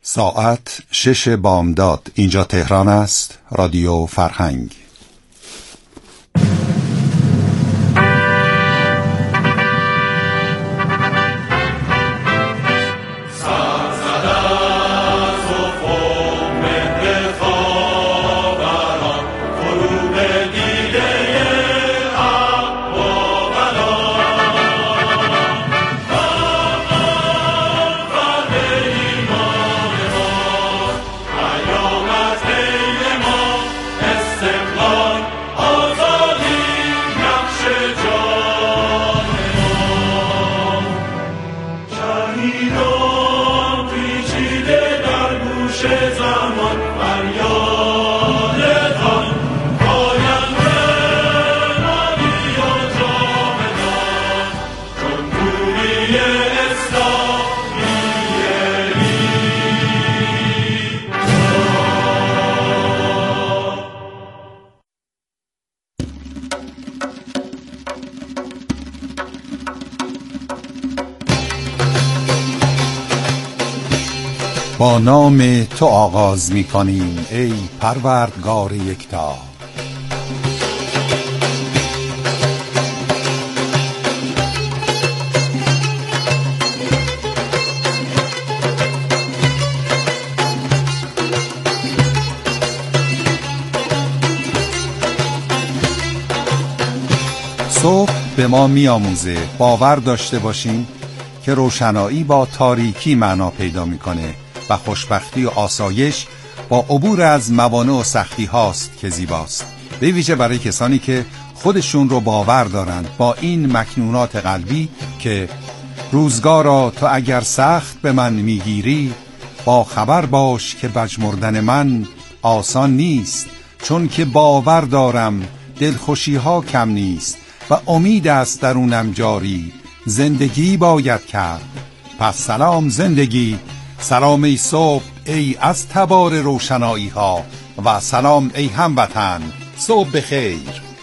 ساعت 6 بامداد. اینجا تهران است. رادیو فرهنگ. با نام تو آغاز می کنیم ای پروردگار یکتا. صبح به ما می آموزه باور داشته باشیم که روشنایی با تاریکی معنا پیدا میکنه و خوشبختی و آسایش با عبور از موانع و سختی هاست که زیباست. به ویژه برای کسانی که خودشون رو باور دارند با این مکنونات قلبی که روزگارا تو اگر سخت به من میگیری، با خبر باش که بجمردن من آسان نیست، چون که باور دارم دلخوشی ها کم نیست و امید است درونم جاری، زندگی باید کرد. پس سلام زندگی، سلام ای صبح ای از تبار روشنایی ها، و سلام ای هموطن، صبح بخیر.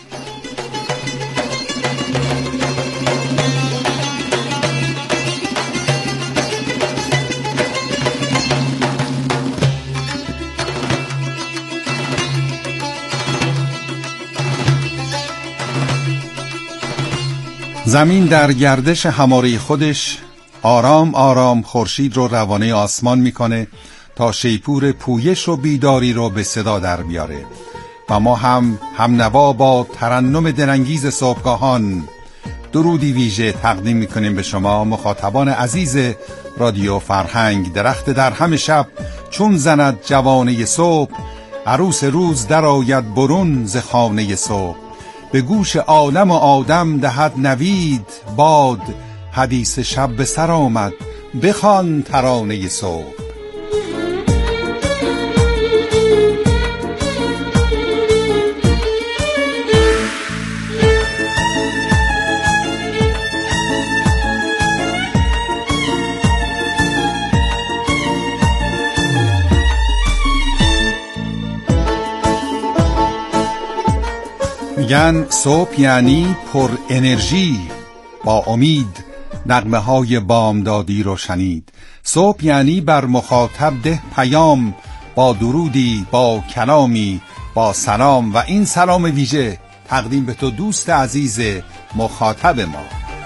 زمین در گردش هماره خودش آرام آرام خورشید رو روانه آسمان میکنه تا شیپور پویش و بیداری رو به صدا در بیاره و ما هم نوا با ترنم دلانگیز صبحگاهان درودی ویژه تقدیم میکنیم به شما مخاطبان عزیز رادیو فرهنگ. درخت در همه شب چون زند جوانه صبح، عروس روز در آید برون ز خانه صبح، به گوش عالم و آدم دهد نوید باد، حدیث شب به سر آمد بخوان ترانه صبح. میگن صبح یعنی پر انرژی، با امید نغمه های بامدادی رو شنید. صبح یعنی بر مخاطب ده پیام، با درودی، با کلامی، با سلام، و این سلام ویژه تقدیم به تو دوست عزیز مخاطب ما.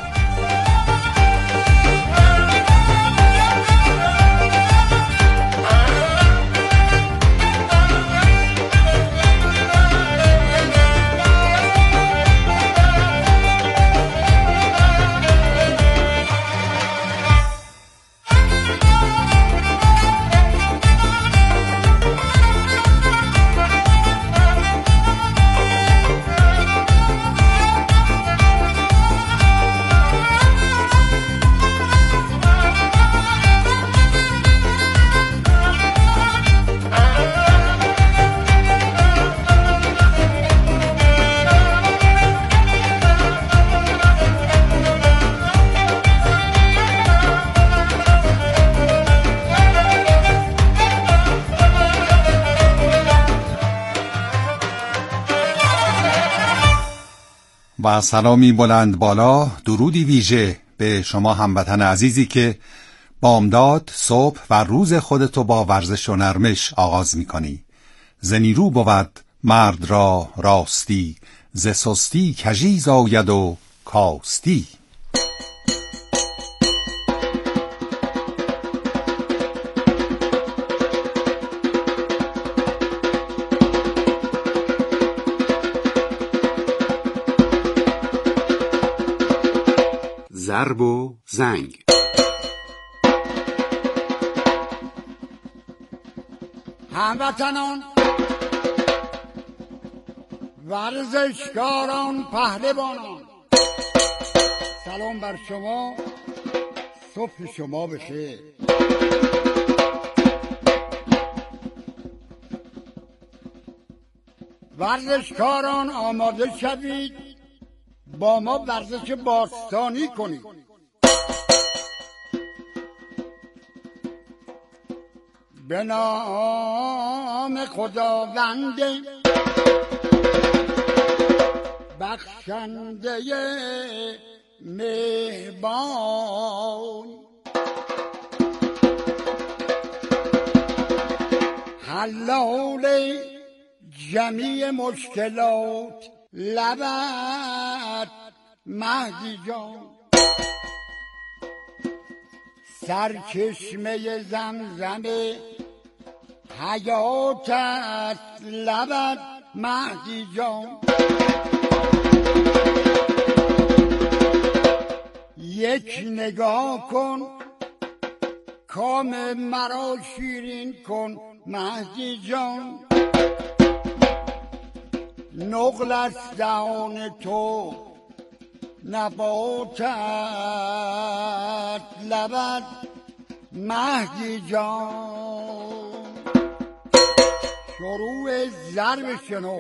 و سلامی بلند بالا، درودی ویژه به شما هموطن عزیزی که بامداد صبح و روز خودتو با ورزش و نرمش آغاز میکنی. ز نیرو بود مرد را راستی، ز سستی کژی زاید و کاستی. ضرب و زنگ. هموطنان، ورزشکاران، پهلوانان، سلام بر شما، صبح شما بخیر. ورزشکاران آماده شوید با ما ورزش باستانی کنید. به نام خداوند بخشنده مهربان، حلال جمیع مشکلات، لبت مهدی جان، سرچشمه زمزم حیاتت، لبت مهدی جان. یک نگاه کن کام مرا شیرین کن مهدی جان، نقل است دهان تو نباتت، لبت مهدی جان. شروع ضرب شنو.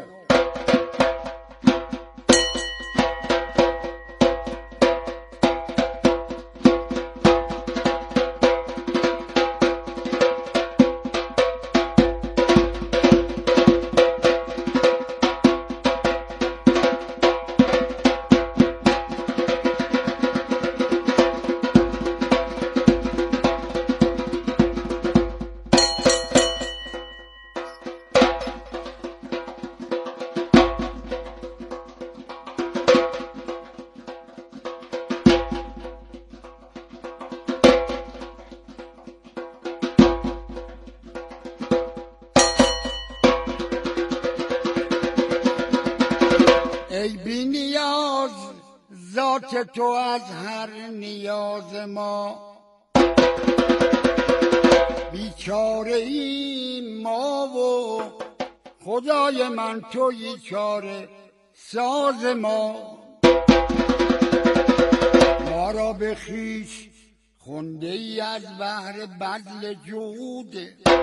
ای بی نیاز ذات تو از هر نیاز ما، بیچاره ای ما و خدای من تویی چاره ساز ما. ما را به خویش خونده ای از بحر بذل جود،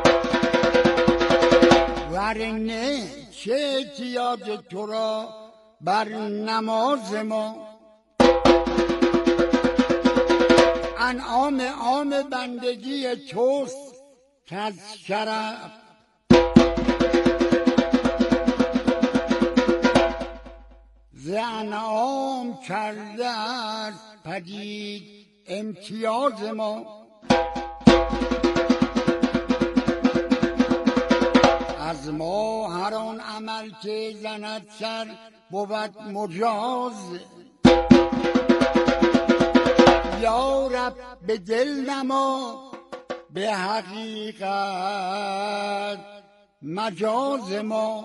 ورنه چه احتیاج تو را بر نماز ما. انعام عام بندگی توست کز شرف، ز انعام کرده است پدید امتیاز ما. از ما هر آن عمل که زند سر بود مجاز، یا رب به دل نما به حقیقت مجاز ما.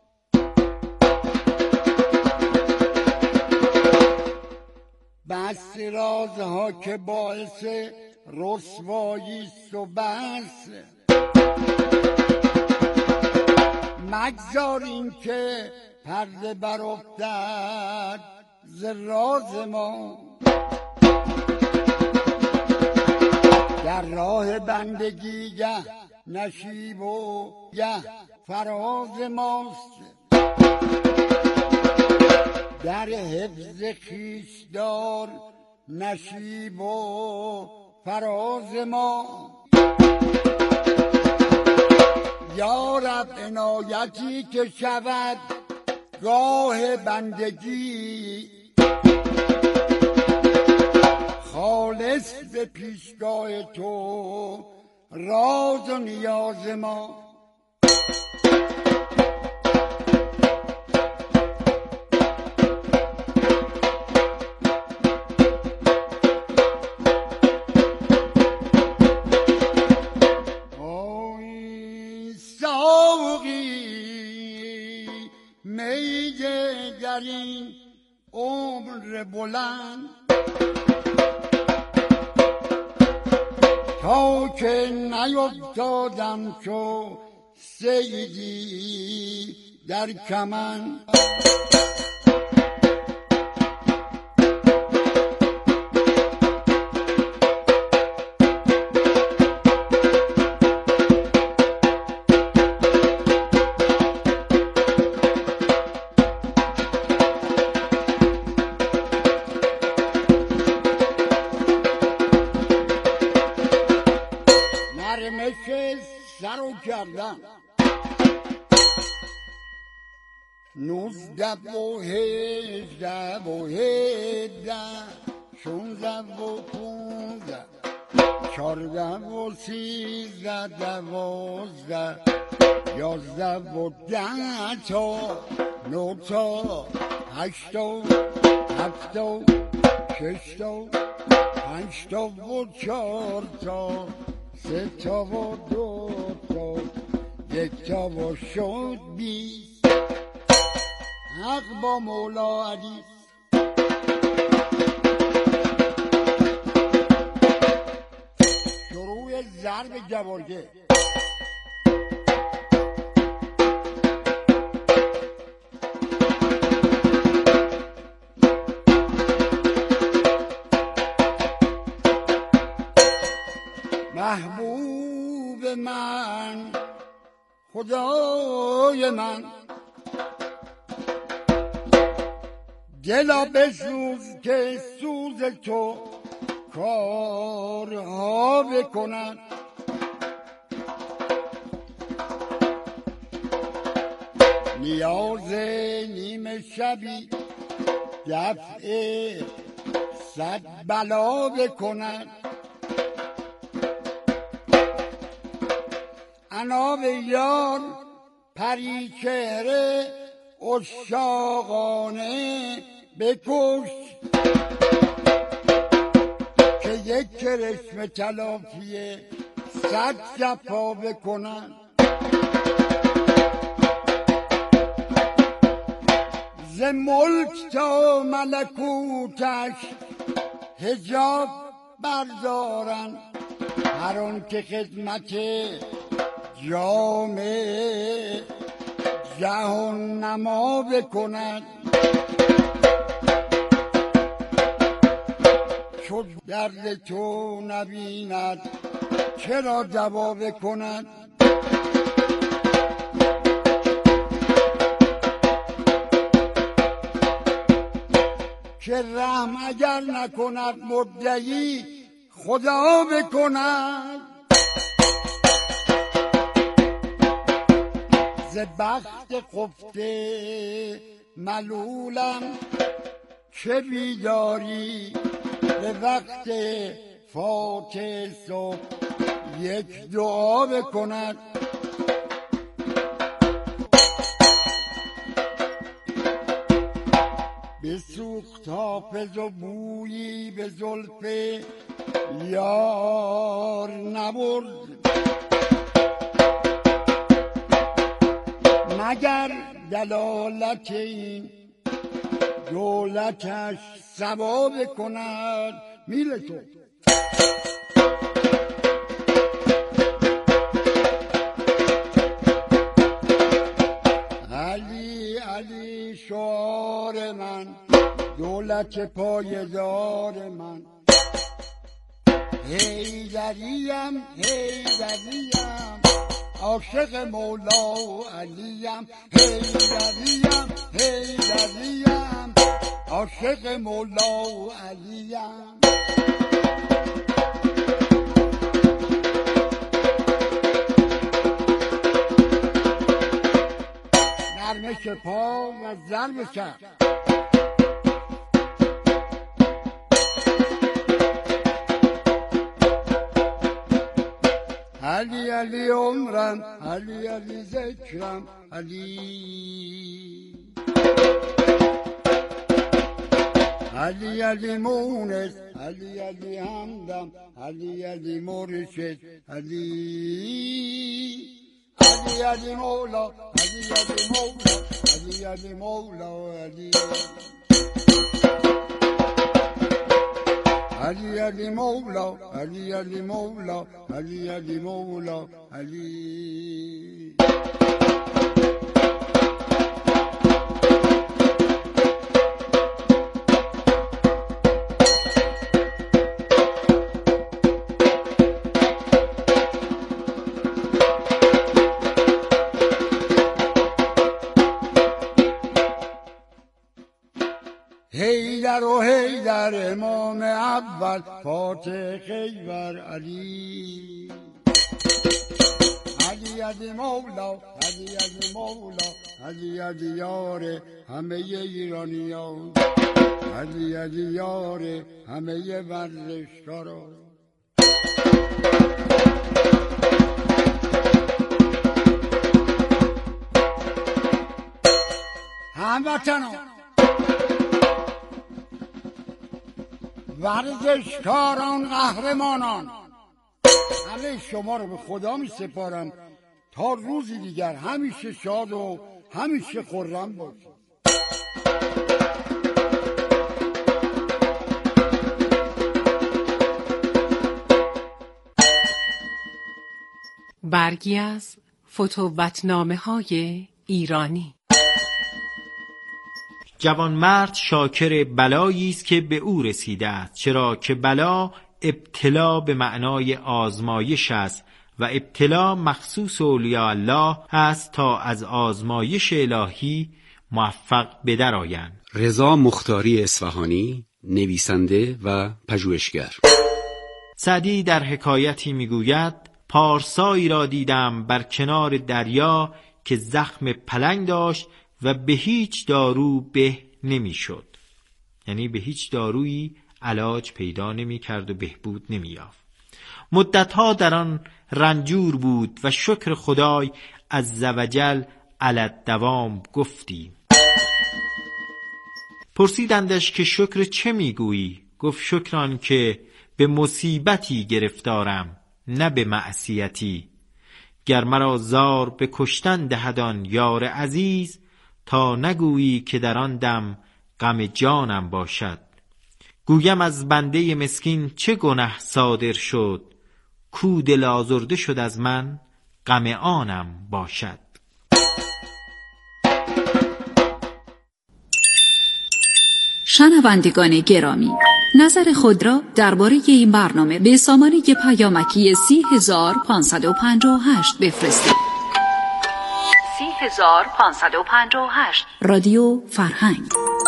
بس رازها که باعث رسوایی است و بس، مگذار این که پرده برافتد ز راز ما. در راه بندگی گه نشیب و گه فراز ماست، در حفظ خویش دار نشیب و فراز ما. یا رب عنایتی که شود گاه بندگی، خالص به پیشگاه تو راز و نیاز ما. میگه در این عمر بلند تا که نیفتادم چو صیدی در کمند. سرو کردم 19 و 18 و 17 16 و 15 14 و 13 12 11 و 10 تا 9 تا 8 تا 7 تا 6 تا 5 تا و 4 تا 3 تا و 2 تا 1 تا و شد 20. حق با مولا علی. شروع ضرب جوارگه. محبوب من خدای من دلا بسوز که سوز تو کارها بکند. نیاز نیمه شبی دفع 100 بلا بکند. عناب یار پری چهره عشاقانه بکش که یک کرشم تلافی 100 جفا بکنن. ز ملک تا ملکوتش حجاب بردارن. هر آن که خدمت جام جهان نما بکند. چو درد تو نبیند چرا دوا بکند. که رحم اگر نکند مدعی خدا بکند. ز بخت خفته ملولم چه بیداری. به وقت فات صبح یک دعا بکند. بسوخت حافظ و بویی به زلف یار نبرد. مگر دلالت این دولتش سبا بکند. میل تو علی علی شعار من، دولت پایدار من. حیدریم حیدریم عاشق مولا و علیم. حیدریم حیدریم عاشق مولا و علیم. نرمش پا و ضرب چرخ. علی عمرم، علی علی ذکرم، علی علی علی مونس، علی علی حمدم، علی علی مرشد، علی علی علی مولا، علی علی مولا، علی علی مولا، علی علی علی مولا، علی علی مولا، علی علی مولا، علی حیدر و حیدر امام اول فاتح خیبر، علی علی علی مولا، علی علی مولا، علی علی یار همه ایرانیان، علی علی یار همه ورزشکاران. هموطنان، ورزشکاران، قهرمانان، همه شما رو به خدا می سپارم تا روزی دیگر همیشه شاد و همیشه خرم باشید. برگی از فتوتنامه‌های ایرانی. جوانمرد شاکر بلایی است که به او رسیده است، چرا که بلا ابتلا به معنای آزمایش است و ابتلا مخصوص اولیاء الله است تا از آزمایش الهی موفق به در آیند. رضا مختاری اصفهانی، نویسنده و پژوهشگر. سعدی در حکایتی میگوید: پارسایی را دیدم بر کنار دریا که زخم پلنگ داشت و به هیچ دارو به نمی شد. یعنی به هیچ دارویی علاج پیدا نمی کرد و بهبود نمی یافت. مدتها در آن رنجور بود و شکر خدای عزوجل علی الدوام گفتی. پرسیدندش که شکر چه می گویی؟ گفت شکران که به مصیبتی گرفتارم نه به معصیتی. گر مرا زار به کشتن دهدان یار عزیز، تا نگویی که در آن دم غم جانم باشد. گویم از بنده مسکین چه گنه صادر شد، کو دل آزرده شد از من غم آنم باشد. شنوندگان گرامی، نظر خود را درباره این برنامه به سامانه پیامکی 30558 بفرستید. 30558 رادیو فرهنگ.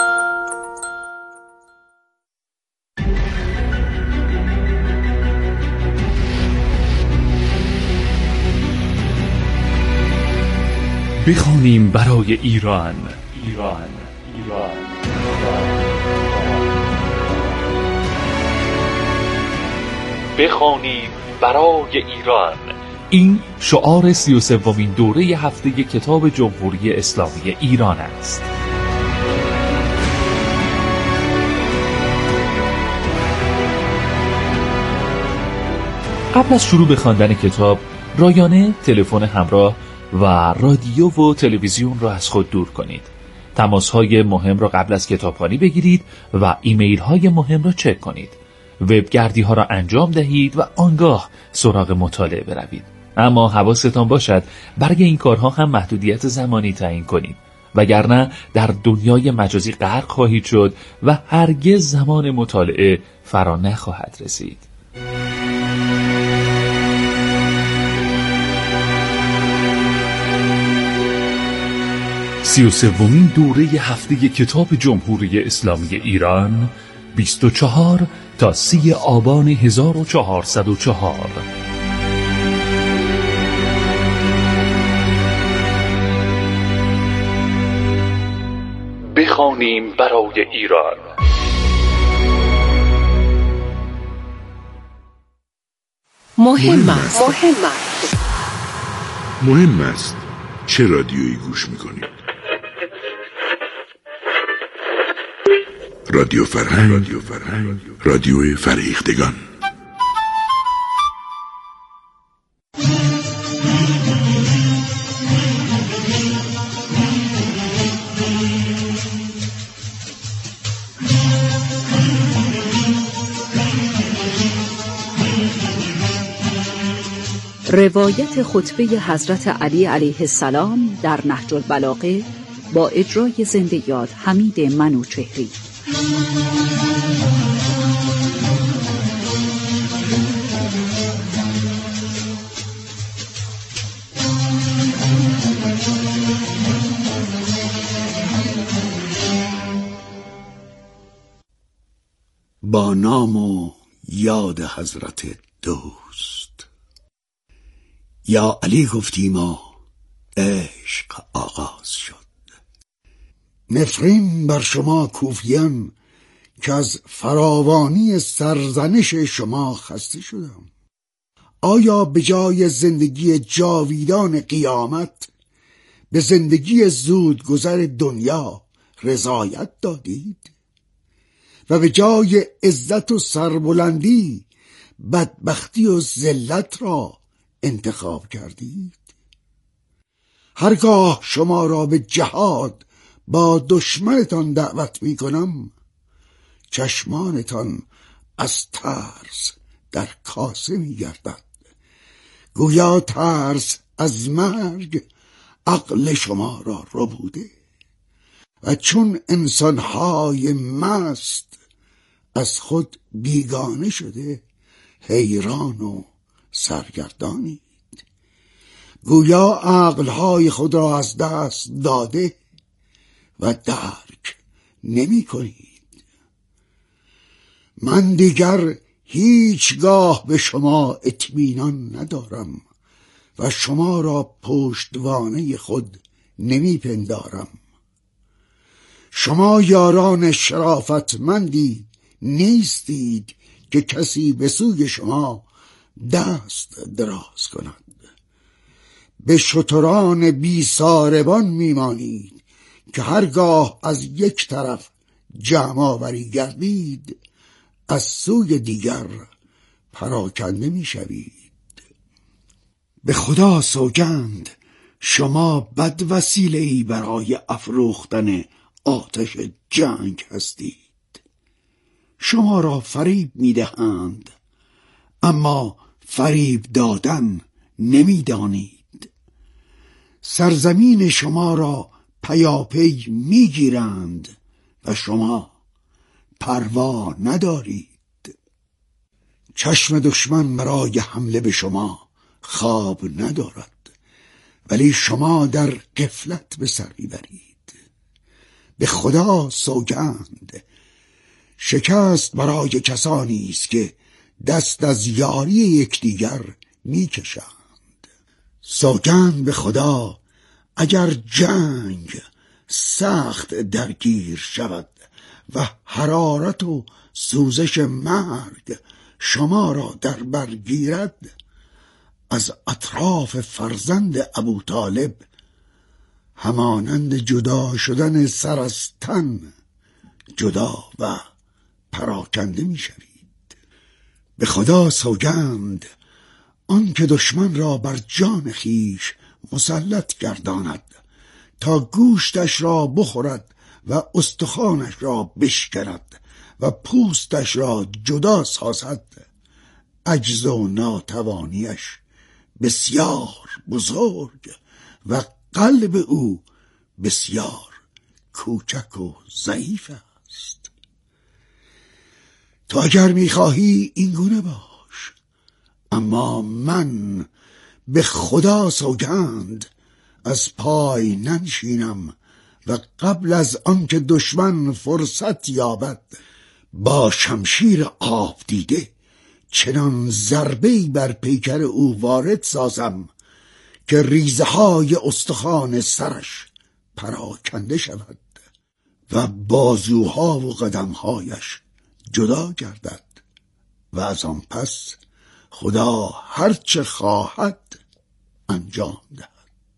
بخوانیم برای ایران. بخوانیم برای ایران. این شعار 33مین دوره هفته کتاب جمهوری اسلامی ایران است. قبل از شروع به خواندن کتاب، رایانه تلفن همراه و رادیو و تلویزیون را از خود دور کنید. تماس‌های مهم را قبل از کتابخوانی بگیرید و ایمیل‌های مهم را چک کنید. وبگردی‌ها را انجام دهید و آنگاه سراغ مطالعه بروید. اما حواستان باشد برای این کارها هم محدودیت زمانی تعیین کنید، وگرنه در دنیای مجازی غرق خواهید شد و هرگز زمان مطالعه فرا نخواهد رسید. سی و سومین دوره هفته کتاب جمهوری اسلامی ایران، 24 تا 30 آبان 1404. بخوانیم برای ایران. مهم است مهم است چه رادیویی گوش میکنید. رادیو فرهنگ، رادیو فرهیختگان. روایت خطبه حضرت علی علیه السلام در نهج البلاغه با اجرای زنده یاد حمید منوچهری. با نام و یاد حضرت دوست. یا علی گفتیم و عشق آغاز شد. نفرین بر شما کوفیان که از فراوانی سرزنش شما خسته شدم. آیا به جای زندگی جاویدان قیامت به زندگی زود گذر دنیا رضایت دادید و به جای عزت و سربلندی بدبختی و ذلت را انتخاب کردید؟ هرگاه شما را به جهاد با دشمنتان دعوت می کنم، چشمانتان از ترس در کاسه می گردد. گویا ترس از مرگ عقل شما را ربوده و چون انسانهای مست از خود بیگانه شده حیران و سرگردانید. گویا عقلهای خود را از دست داده و درک نمی کنید. من دیگر هیچگاه به شما اطمینان ندارم و شما را پشتوانه خود نمی پندارم. شما یاران شرافتمندی نیستید که کسی به سوی شما دست دراز کند. به شتران بی ساربان میمانید که هرگاه از یک طرف جمع آوری گردید از سوی دیگر پراکنده میشوید. به خدا سوگند شما بد وسیله‌ای برای افروختن آتش جنگ هستید. شما را فریب میدهند اما فریب دادن نمیدانید. سرزمین شما را پیاپی میگیرند و شما پروا ندارید. چشم دشمن برای حمله به شما خواب ندارد، ولی شما در غفلت به سر میبرید. به خدا سوگند شکست برای کسانی است که دست از یاری یکدیگر میکشند. سوگند به خدا اگر جنگ سخت درگیر شود و حرارت و سوزش مرگ شما را در بر گیرد، از اطراف فرزند ابوطالب همانند جدا شدن سر از تن جدا و پراکنده می شوید. به خدا سوگند آن که دشمن را بر جان خیش مسلط گرداند تا گوشتش را بخورد و استخوانش را بشکند و پوستش را جدا سازد، عجز و ناتوانیش بسیار بزرگ و قلب او بسیار کوچک و ضعیف است. تو اگر میخواهی این گونه باش، اما من به خدا سوگند از پای ننشینم و قبل از آنکه دشمن فرصت یابد با شمشیر آب دیده چنان ضربه‌ای بر پیکر او وارد سازم که ریزه های استخوان سرش پراکنده شود و بازوها و قدمهایش جدا گردد و از آن پس خدا هرچه خواهد انجام انجام دهد.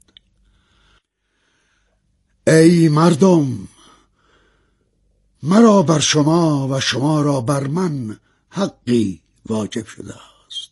ای مردم، مرا بر شما و شما را بر من حقی واجب شده است.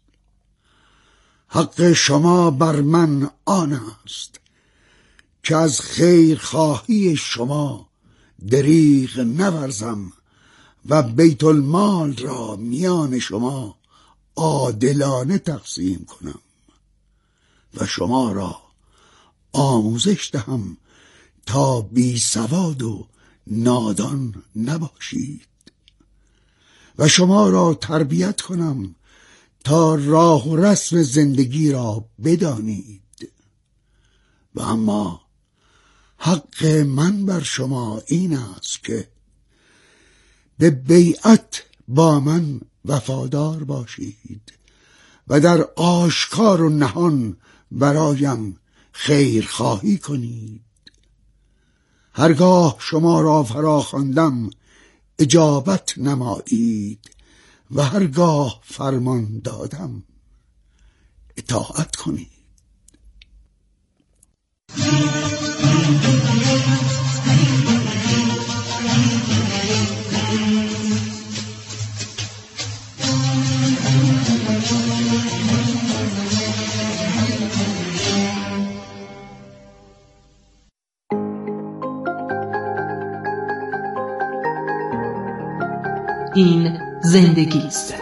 حق شما بر من آن است که از خیرخواهی شما دریغ نورزم و بیت المال را میان شما عادلانه تقسیم کنم و شما را آموزش دهم تا بی سواد و نادان نباشید و شما را تربیت کنم تا راه و رسم زندگی را بدانید. و اما حق من بر شما این است که به بیعت با من وفادار باشید و در آشکار و نهان برایم خیرخواهی کنید. هرگاه شما را فراخواندم اجابت نمایید و هرگاه فرمان دادم اطاعت کنید. این زندگی است.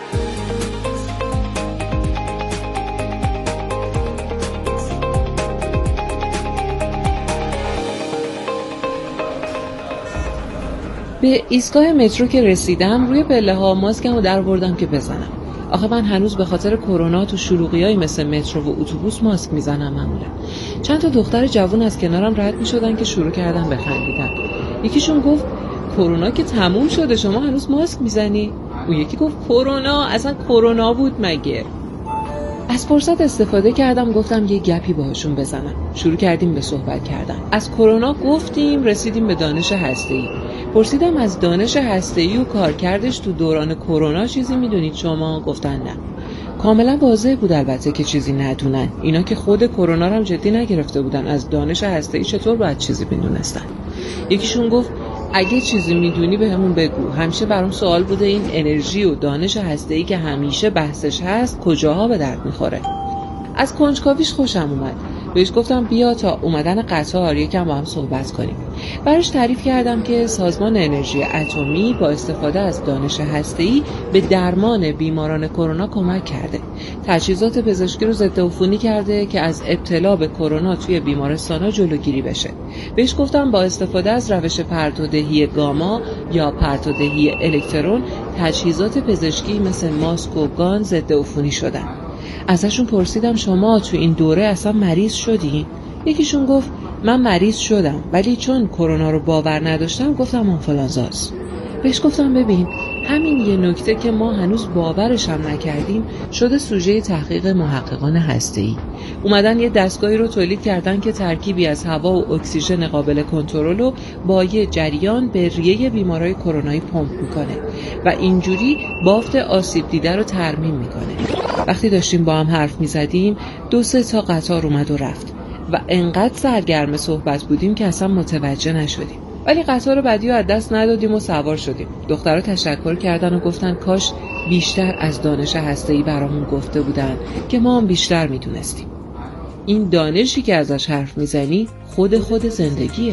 به ایستگاه مترو که رسیدم روی پله ها ماسکمو در بردم که بزنم. آخه من هنوز به خاطر کرونا تو شلوغیای مثل مترو و اتوبوس ماسک میزنم معمولا. چند تا دختر جوون از کنارم رد میشدن که شروع کردن بخندیدن. یکیشون گفت کرونا که تموم شده شما هنوز ماسک میزنی؟ اون یکی گفت کرونا اصلا کرونا بود مگه؟ از فرصت استفاده کردم گفتم یه گپی باهاشون بزنم. شروع کردیم به صحبت کردن. از کرونا گفتیم رسیدیم به دانش هسته‌ای. پرسیدم از دانش هسته‌ای و کارکردش تو دوران کرونا چیزی میدونید شما؟ گفتن نه. کاملا واضح بود البته که چیزی ندونن. اینا که خود کرونا رو هم جدی نگرفته بودن، از دانش هسته‌ای چطور باید چیزی میدونستن؟ یکیشون گفت اگه چیزی میدونی بهمون بگو. همیشه برام سوال بوده این انرژی و دانش هسته‌ای که همیشه بحثش هست کجاها به درد میخوره. از کنجکاویش خوشم اومد. بهش گفتم بیا تا اومدن قطار یکم با هم صحبت کنیم. براش تعریف کردم که سازمان انرژی اتمی با استفاده از دانش هسته‌ای به درمان بیماران کرونا کمک کرده. تجهیزات پزشکی رو ضد عفونی کرده که از ابتلا به کرونا توی بیمارستان‌ها جلوگیری بشه. بهش گفتم با استفاده از روش پرتودهی گاما یا پرتودهی الکترون تجهیزات پزشکی مثل ماسک و گان ضد عفونی شدن. ازشون پرسیدم شما تو این دوره اصلا مریض شدی؟ یکیشون گفت من مریض شدم ولی چون کرونا رو باور نداشتم گفتم آنفولانزاست. بهش گفتم ببین همین یه نکته که ما هنوز باورش هم نکردیم شده سوژه تحقیق محققان هسته‌ای. اومدن یه دستگاهی رو تولید کردن که ترکیبی از هوا و اکسیژن قابل کنترل رو با یه جریان به ریه بیمارای کرونایی پمپ میکنه و اینجوری بافت آسیب دیده رو ترمیم میکنه. وقتی داشتیم با هم حرف میزدیم 2-3 تا قطار اومد و رفت و انقدر سرگرم صحبت بودیم که اصلا متوجه نشدیم. ولی قطار بعدی رو از دست ندادیم و سوار شدیم. دخترها تشکر کردن و گفتن کاش بیشتر از دانش هسته‌ای برامون گفته بودن که ما هم بیشتر میدونستیم. این دانشی که ازش حرف میزنی خود زندگیه.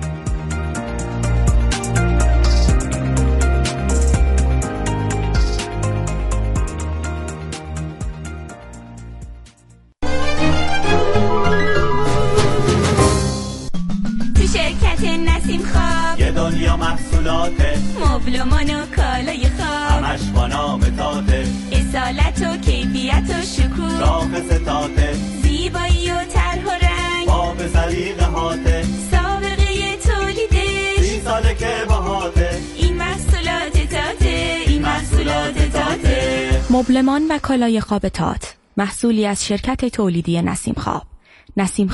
دنیا محصولات مبلمان و کالای خواب همش با نام تاته اصالت و کیفیت و شکوه شاخص تاته زیبایی و طرح و رنگ باب سلیقه هاته سابقه تولیده 30 ساله که باهاته این محصولات تاته این محصولات تاته. مبلمان و کالای خواب تات محصولی از شرکت تولیدی نسیم خواب. نسیم